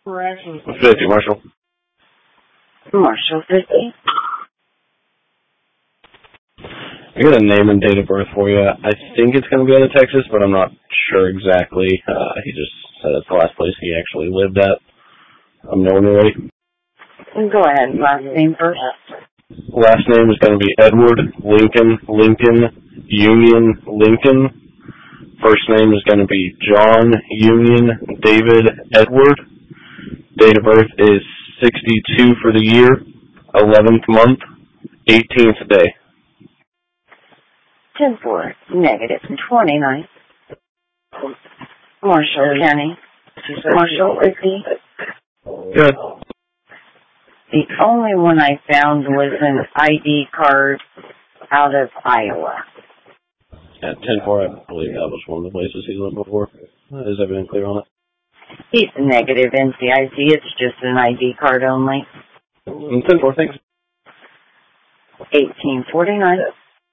50, Marshall. Marshall 50. I got a name and date of birth for you. I think it's going to be out of Texas, but I'm not sure exactly. He just said it's the last place he actually lived at. I'm knowing you ready. Go ahead. Last name first. Last name is going to be Edward Lincoln Union Lincoln. First name is going to be John Union David Edward. Date of birth is 62 for the year, 11th month, 18th day. 10-4, negative 29. Marshall County. Marshall 50. Good. The only one I found was an ID card out of Iowa. Yeah, 10-4, I believe that was one of the places he went before. Is everything clear on it? He's a negative NCIC. It's just an ID card only. 10-4, thanks. 1849.